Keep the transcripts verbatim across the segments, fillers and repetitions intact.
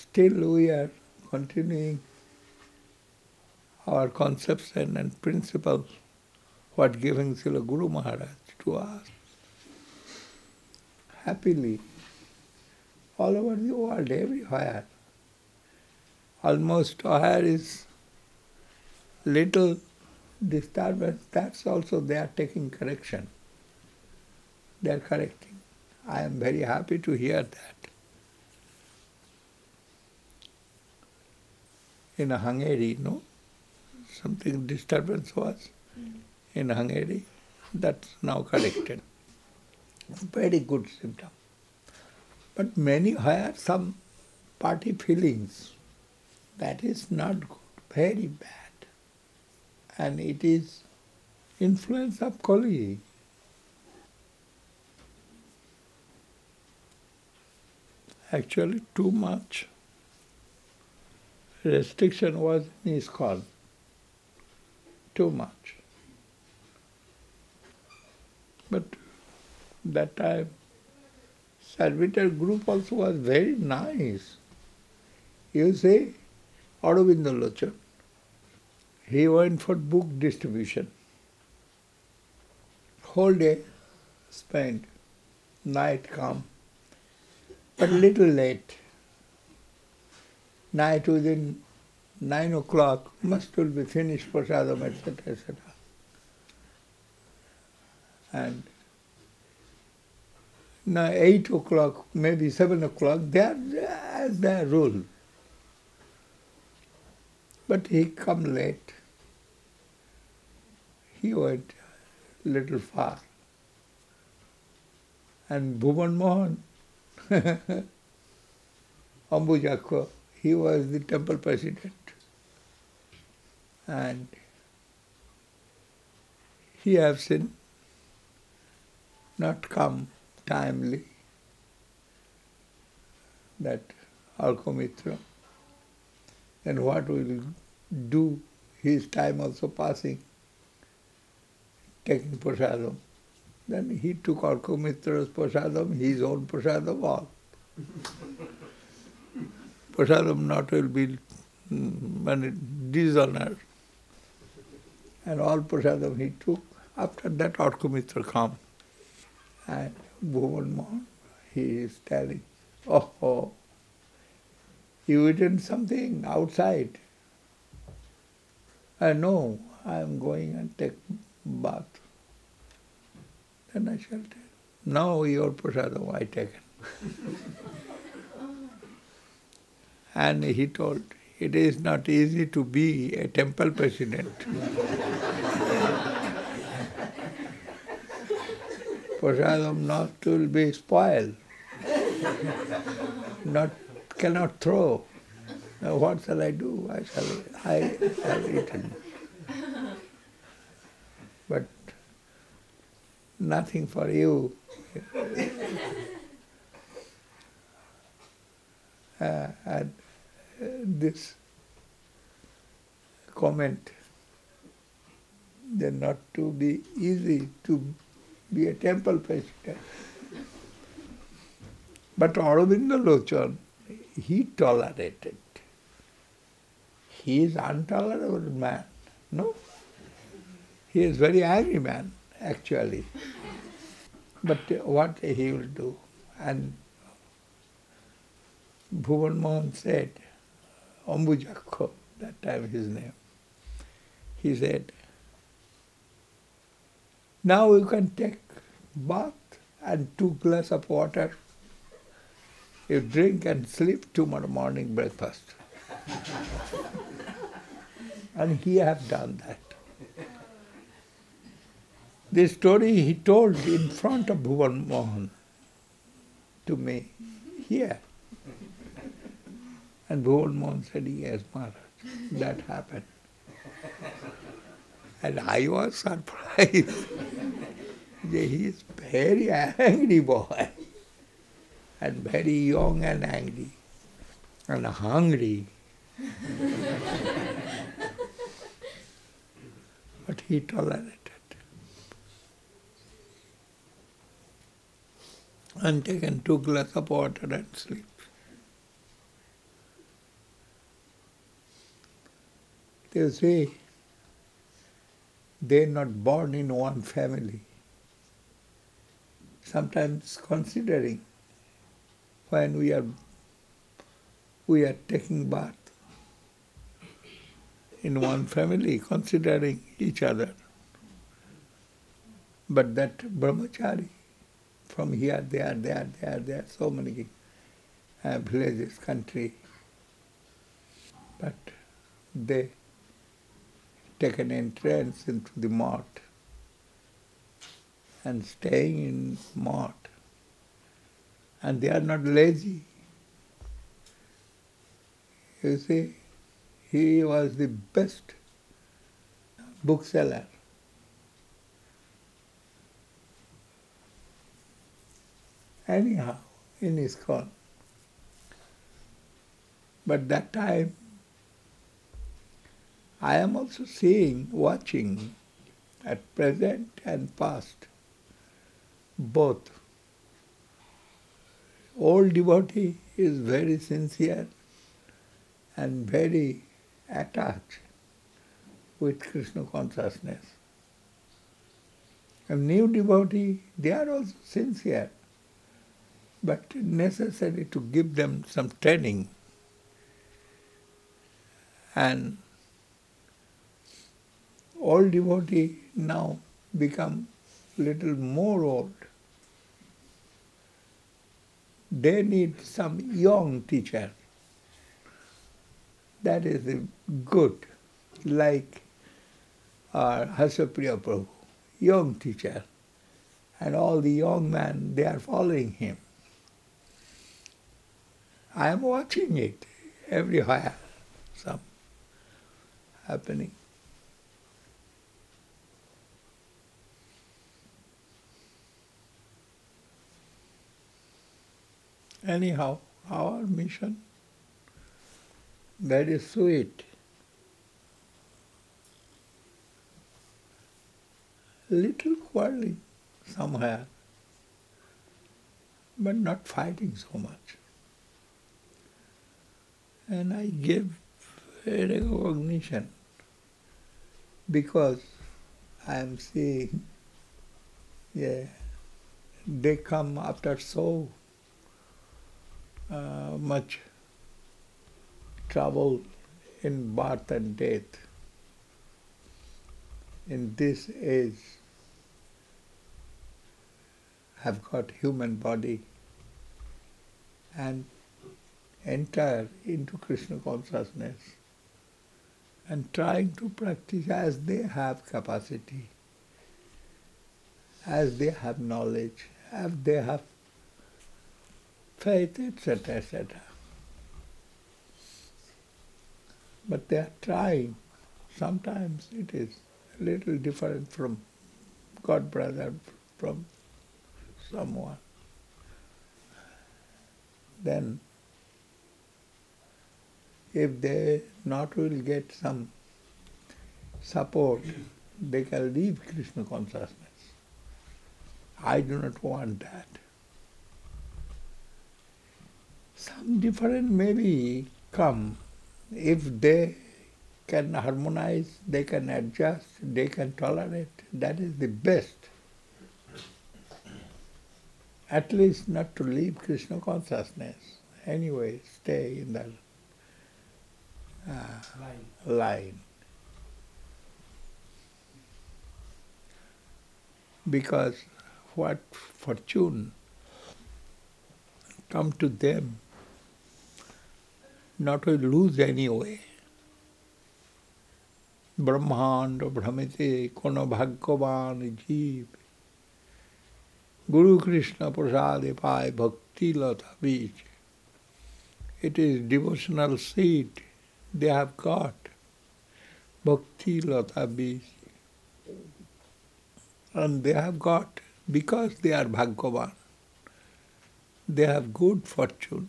still we are continuing our conception and principle, what given Srila Guru Maharaj to us. Happily, all over the world, everywhere. Almost where is little disturbance, that's also they are taking correction. They are correcting. I am very happy to hear that. In Hungary, no? Something disturbance was in Hungary. That's now corrected. Very good symptom. But many where some party feelings, that is not good, very bad. And it is influence of Kali. Actually, too much restriction was in ISKCON. Too much. But that time, servitor group also was very nice. You say, Aurobindo Lochan, he went for book distribution. Whole day spent, night come, but little late. Night within nine o'clock must will be finished prasadam, et cetera, et cetera. And now eight o'clock, maybe seven o'clock, they are as their rule. But he come late. He went little far. And Bhuvan Mohan, Ambujakko, he was the temple president. And he have seen not come timely, that Alkomitra. And what will do, his time also passing, taking prasadam. Then he took Alkomitra's prasadam, his own prasadam, all. Prasadam not will be mm, dishonored. And all prasadam he took. After that, Alkomitra come. And Bhuvan Mohan, he is telling, oh, oh, you eaten something outside? I know, I am going and take bath. Then I shall tell, now your prasadam I taken. And he told, it is not easy to be a temple president. Prasadam not will be spoiled, not cannot throw. Now what shall I do? I shall I have eaten. But nothing for you. Uh, and uh, this comment, then not to be easy to be a temple president. But Aurobindo Lochan, he tolerated. He is intolerable man, no? He is very angry man, actually. But what he will do? And Bhuvan Mohan said, Ambujakko, that time his name, he said, now you can take bath and two glass of water. You drink and sleep, tomorrow morning breakfast. And he have done that. This story he told in front of Bhuvan Mohan to me, here. And Bhuvan Mohan said, yes, Maharaj, that happened. And I was surprised. He is very angry boy. And very young and angry. And hungry. But he tolerated. And taken two glasses of water and sleep. They say they're not born in one family. Sometimes considering when we are we are taking bath in one family, considering each other. But that brahmachari, from here, there, there, there, there, so many uh, villages, country, but they take an entrance into the mart and staying in mart. And they are not lazy. You see, he was the best bookseller. Anyhow, in ISKCON. But that time, I am also seeing, watching, at present and past, both. Old devotee is very sincere and very attached with Krishna consciousness. And new devotee, they are also sincere, but necessary to give them some training. And old devotee now become little more old. They need some young teacher. That is good, like our Hasapriya Prabhu, young teacher. And all the young men, they are following him. I am watching it everywhere, some happening. Anyhow, our mission, very sweet. Little quarreling somewhere, but not fighting so much. And I give a recognition because I am seeing, yeah, they come after so uh, much trouble in birth and death. In this age, have got human body and enter into Krishna consciousness and trying to practice as they have capacity, as they have knowledge, as they have faith, et cetera, et cetera. But they are trying. Sometimes it is a little different from God brother, from someone. Then if they not will get some support, they can leave Krishna consciousness. I do not want that. Some different maybe come. If they can harmonize, they can adjust, they can tolerate, that is the best. At least not to leave Krishna consciousness. Anyway, stay in that uh, line. line. Because what fortune come to them, not will lose anyway. Brahmanda Brahmite Kono Bhagavan Jeev Guru Krishna Prasade Pai Bhakti Lata Bij. It is devotional seed they have got. Bhakti Lata Bij. And they have got because they are Bhagavan. They have good fortune.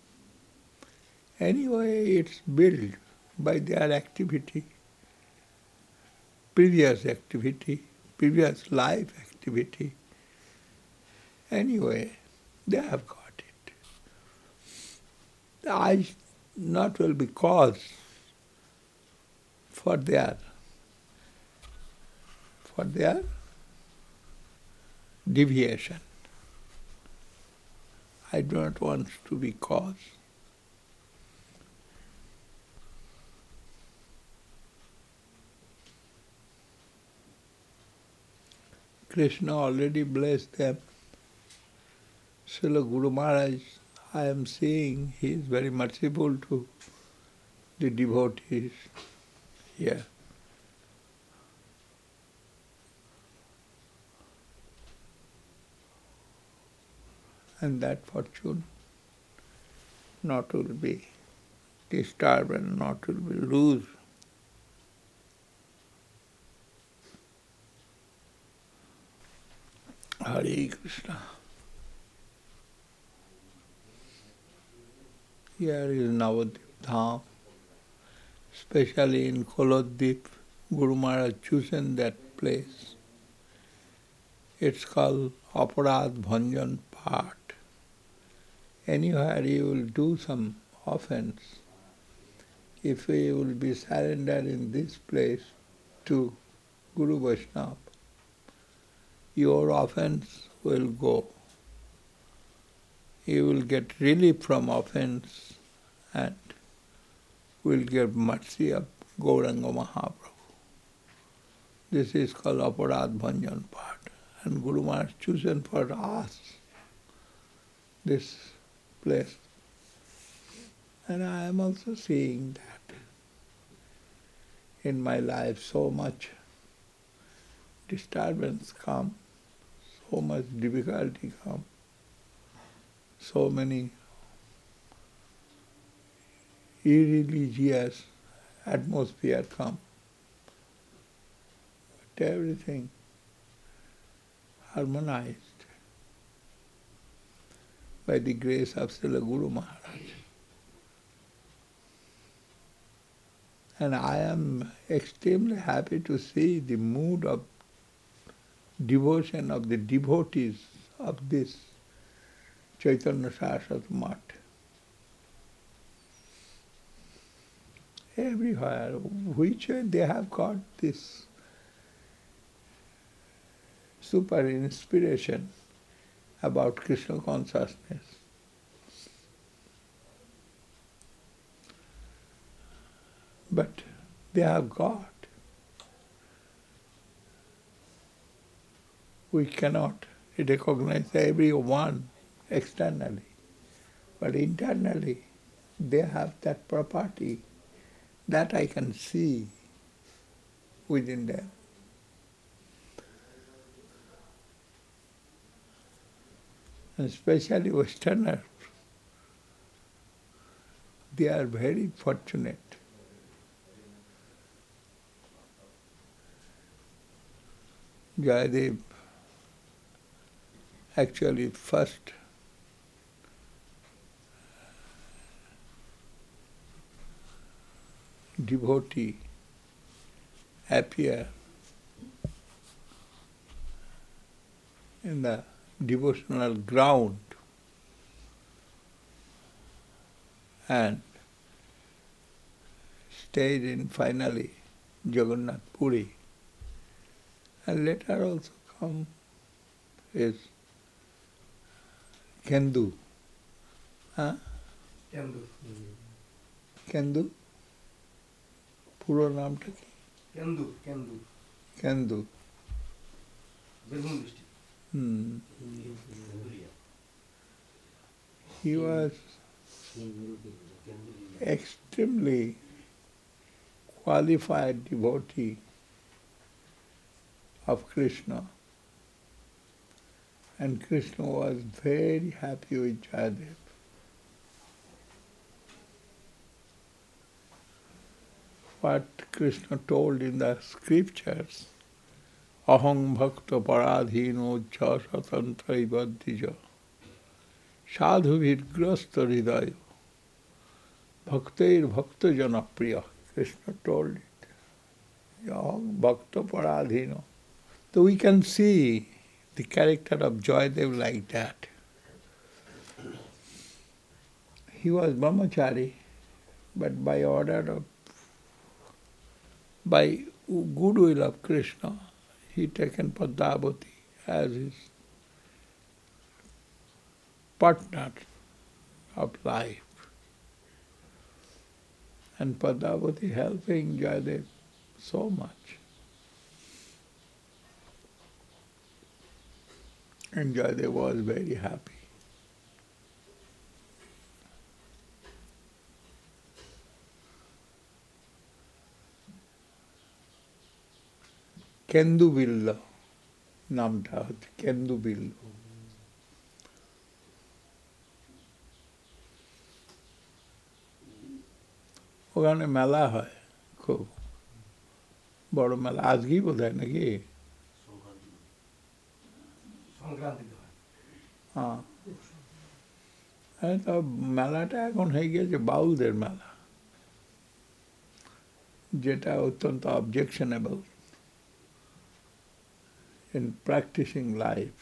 Anyway, it's built by their activity, previous activity, previous life activity. Anyway, they have got it. I not will be cause for their for their deviation. I do not want to be cause. Krishna already blessed them. Srila Guru Maharaj, I am seeing, he is very merciful to the devotees here. And that fortune not will be disturbed and not will be loose. Hare Krishna. Here is Navadvip Dham, especially in Kolodvip, Guru Maharaj chosen that place. It's called Aparad Bhanjan Part. Anywhere you will do some offense, if you will be surrendered in this place to Guru Vaishnava, your offense will go. You will get relief from offense and will get mercy of Gauranga Mahaprabhu. This is called Aparad Bhanjan Part. And Guru Maharaj chosen for us this place. And I am also seeing that in my life so much disturbance come, so much difficulty come, so many irreligious atmosphere come. But everything harmonized by the grace of Srila Guru Maharaj. And I am extremely happy to see the mood of devotion of the devotees of this Chaitanya Saraswati Math. Everywhere, which they have got this super inspiration about Krishna consciousness. But they have got. We cannot recognize everyone externally, but internally they have that property that I can see within them. And especially Westerners, they are very fortunate. Jayadev actually first devotee appear in the devotional ground and stayed in finally Jagannath Puri. And later also come is Kendu. Huh? Kendu. Kendu? পুরো নামটা কি? Kendu, Kendu. Kendu. Birbhum district. Hmm. He was extremely qualified devotee of Krishna. And Krishna was very happy with Jayadev. What Krishna told in the scriptures, aham bhakta paradhino cha satantra ibadhija sadhu virgrasta hridayo bhaktair bhakta jana priya. Krishna told it. Aham bhakta paradhino. So we can see the character of Jayadev like that. He was brahmachari, but by order of by goodwill of Krishna, he taken Padmavati as his partner of life. And Padmavati helping Jayadev so much. And Jayadev was very happy. কেন্দুবিল্ল নামটা হচ্ছে কেন্দুবিল্ল। ওখানে মেলা হয় খুব বড় মেলা, আজকেই বোধ হয় নাকি? সংক্রান্তিতে হয়। হ্যাঁ, হ্যাঁ, তো মেলাটা এখন হয়ে গেছে বাউলদের মেলা, যেটা অত্যন্ত objectionable in practicing life.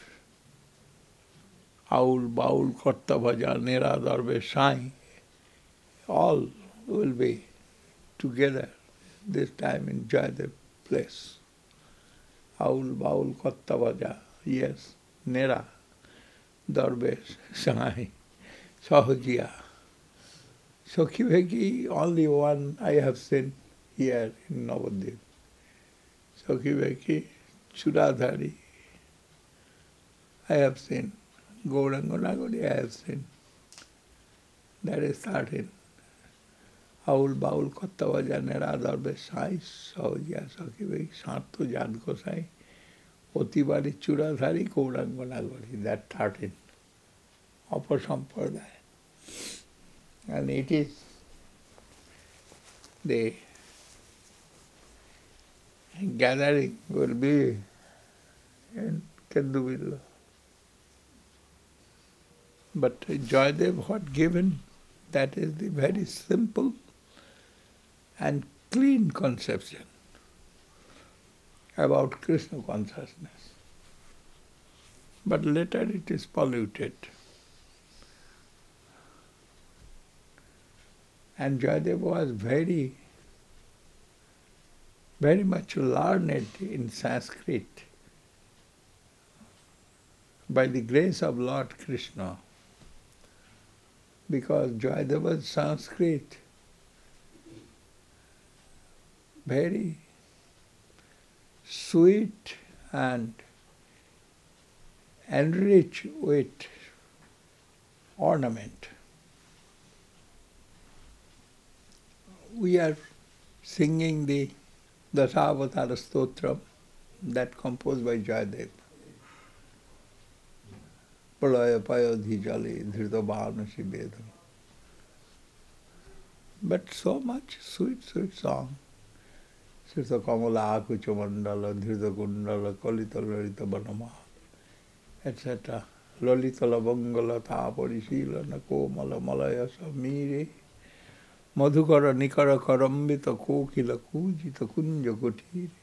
Aul, Baul, Karta Bhaja, Nera, Darbe, Sai, all will be together this time in Jayadev place. Aul, Baul, Karta Bhaja, yes, Nera, Darbesh, Sai, Sahajiya. Sakhi Bheki, only one I have seen here in Navadvip. Sakhi Bheki, Churadhari, I have seen. Gauranga Nagari, I have seen. That is thirteen. Aul, Baul, Kattavaja, Nera, Darbe, Sai, Sahajiya, Sakhi Bheki, Santo Jan Gosai, Otibari, Churadhari, Gauranga Nagari, that thirteen. Upper Sampradaya. And it is the gathering will be in Kenduvilla. But Jayadev had given, that is the very simple and clean conception about Krishna consciousness. But later it is polluted. And Jayadev was very very much learned in Sanskrit by the grace of Lord Krishna, because Jayadeva's Sanskrit very sweet and enriched with ornament. We are singing the Dasavatara Stotram, that composed by Jayadev. Pralaya payodhi jale dhrita bhanasi vedam. But so much sweet, sweet song. Srita kamala akucha mandala dhrita kundala kalita lalita banama, et cetera. Lalita lavangala taparishilana komala malaya samire madhukara nikara karambita kokila kujita kunja kutire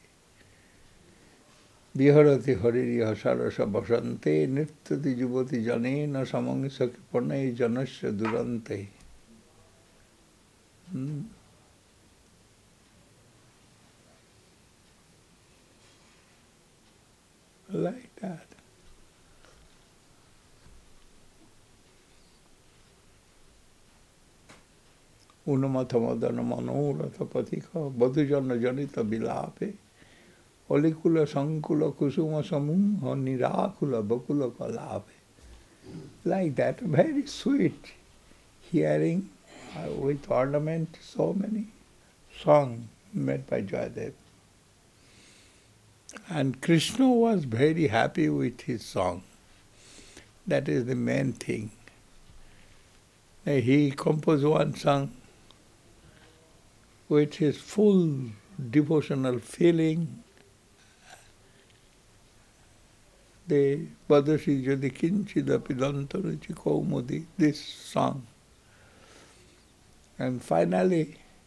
viharati haririya sarasa basante nirtati juvati janena samangsa kipanai janasya durante. Hmm. Like that. Unamata madana manorata patika badhujana janita bilape olikula sankula kusuma samuha nirakula bakula kalape. Like that, very sweet hearing uh, with ornament, so many songs made by Jayadev. And Krishna was very happy with his song. That is the main thing. He composed one song with his full devotional feeling. The Badasi Jadi Kinchida Pidantaruchi Kaumudi, this song. And finally,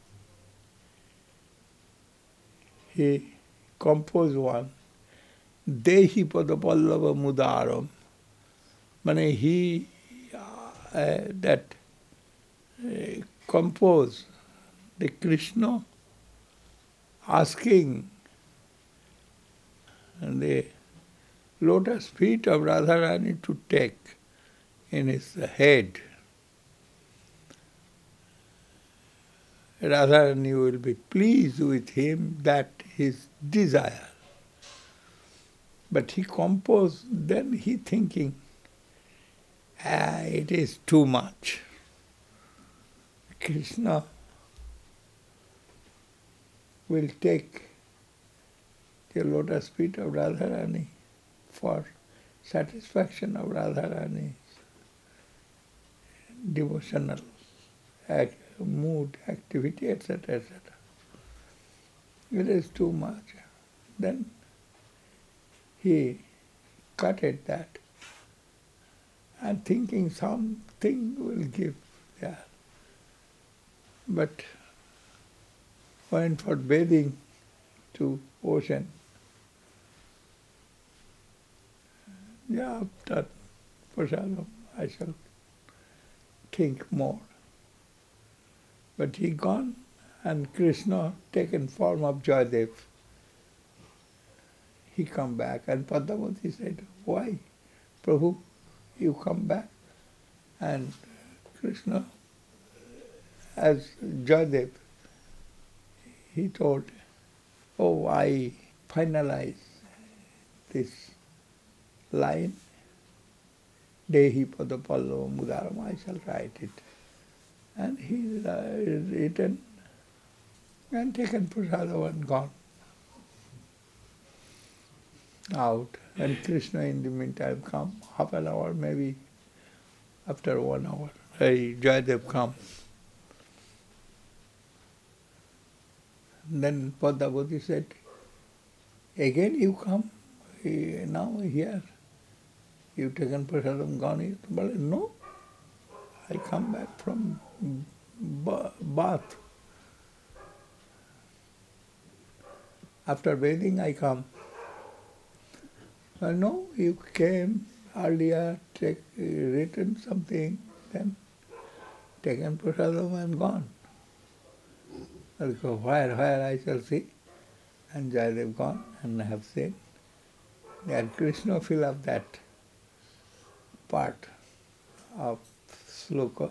he composed one, Dehi Padapallava Mudaram. Mane he uh, that uh, composed the Krishna asking the lotus feet of Radharani to take in his head. Radharani will be pleased with him, that his desire. But he composed, then he thinking, ah, it is too much. Krishna will take the lotus feet of Radharani for satisfaction of Radharani's devotional act, mood, activity, et cetera, et cetera. It is too much. Then he cut it that and thinking something will give there. But went for bathing to ocean. Yeah, after prasadam I shall think more. But he gone and Krishna taken form of Jayadev. He come back and Padmavati said, why, Prabhu, you come back? And Krishna, as Jayadev, he told, oh, I finalize this line, Dehi Padapallava Mudaram, I shall write it. And he uh, written and taken prasadam and gone out. And Krishna in the meantime come, half an hour maybe, after one hour, hey, Jayadev come. Then Padmavati said, again you come, now here, you've taken prasadam, gone. But no, I come back from bath. After bathing I come. Uh, no, you came earlier, take, written something, then taken prasadam and gone. I'll go, where, where I shall see. And Jayadev gone, and I have seen. And Krishna fill up that part of sloka.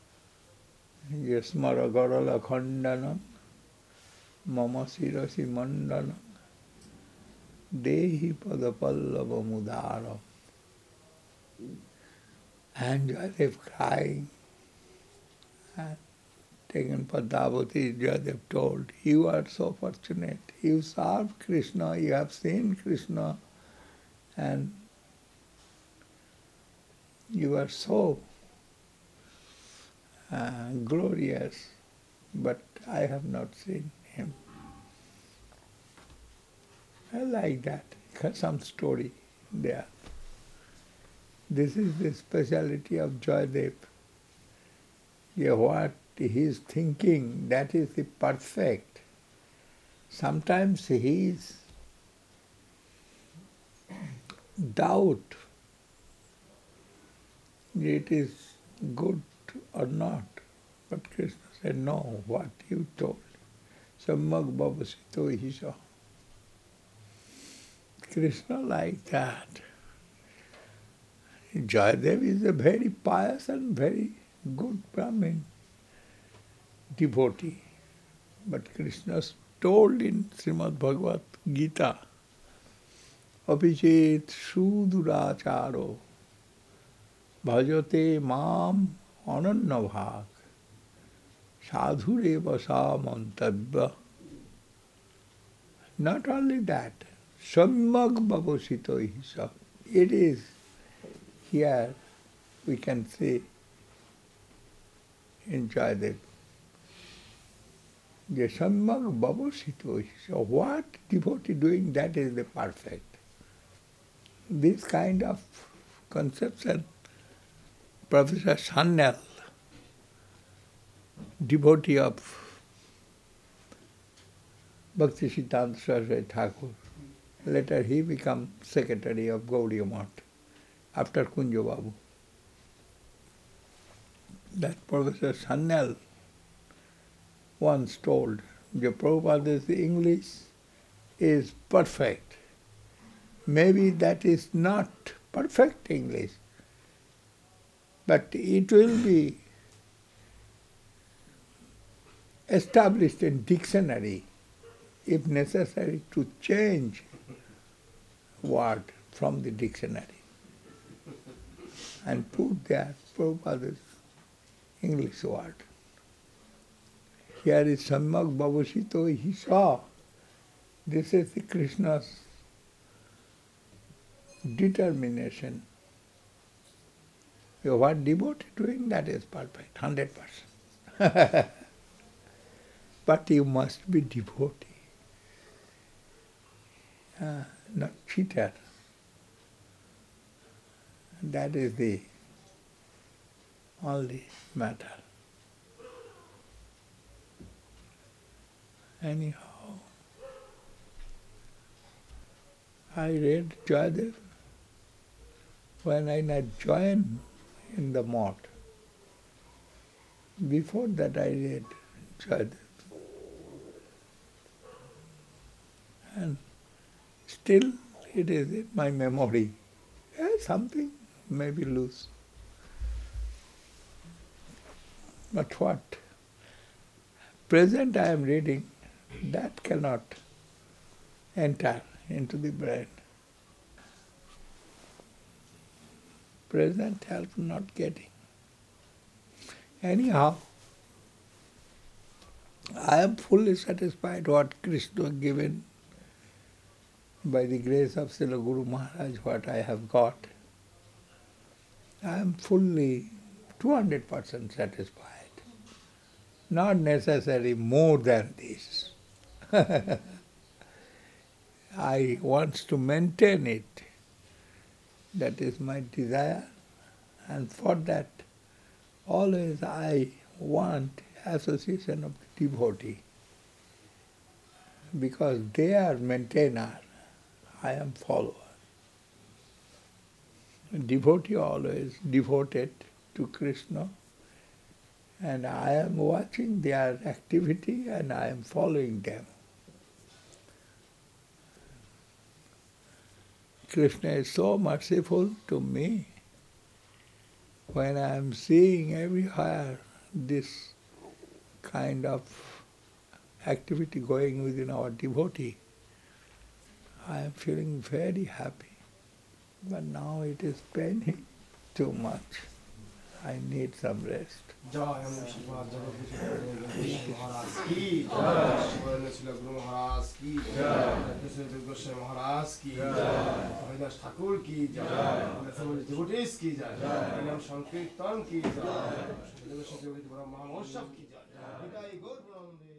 Yasmara Garala Khandanam Mama Sirasi Mandanam Dehi Padapallava Mudaram. And Jayadev crying. And taken Padmavati, Jayadev told, you are so fortunate. You serve Krishna, you have seen Krishna, and you are so uh, glorious, but I have not seen him. I like that. Some story there. This is the speciality of Jayadev. Yeah, what he is thinking, that is the perfect. Sometimes he is doubt it is good or not. But Krishna said, no, what you told. Sammag Bhavasito Hisha. Krishna like that. Jayadev is a very pious and very good Brahmin devotee. But Krishna told in Srimad Bhagavad Gita, Abhijit Suduracharo Bhajate Mam Anannabhag Sadhureva Sa Mantabhya. Not only that, Sammag Bhavasito Hisa. It is here we can see in Jayadev. The Sammag Bhavasito Hisa. What devotee doing, that is the perfect. This kind of conception, Professor Sanyal, devotee of Bhakti Siddhanta Saraswati Thakur, later he became secretary of Gaudiya Math after Kunja Babu. That Professor Sanyal once told the Prabhupada's English is perfect. Maybe that is not perfect English, but it will be established in dictionary if necessary to change word from the dictionary and put there Prabhupada's English word. Here is Samyak Babusito, he saw this is the Krishna's determination. What devotee doing, that is perfect, one hundred percent. But you must be devotee, uh, not cheater. That is the only matter. Anyhow, I read Jayadev when I joined in the mott. Before that I read Jayadev. And still it is in my memory. Yeah, something may be loose. But what? Present I am reading, that cannot enter into the brain. Present help not getting. Anyhow, I am fully satisfied what Krishna given by the grace of Srila Guru Maharaj, what I have got. I am fully two hundred percent satisfied. Not necessary more than this. I want to maintain it. That is my desire. And for that, always I want association of the devotee. Because they are maintainer, I am follower. Devotee always devoted to Krishna, and I am watching their activity and I am following them. Krishna is so merciful to me. When I am seeing everywhere this kind of activity going within our devotee, I am feeling very happy. But now it is paining too much. I need some rest. जय शिवा जगदीश महाराज की जय, श्री गुरु महाराज की जय, श्री गोस्वामी महाराज की जय, हरिदास ठाकुर की जय, devotees की जय, नाम संकीर्तन की जय, महामहोत्सव की जय।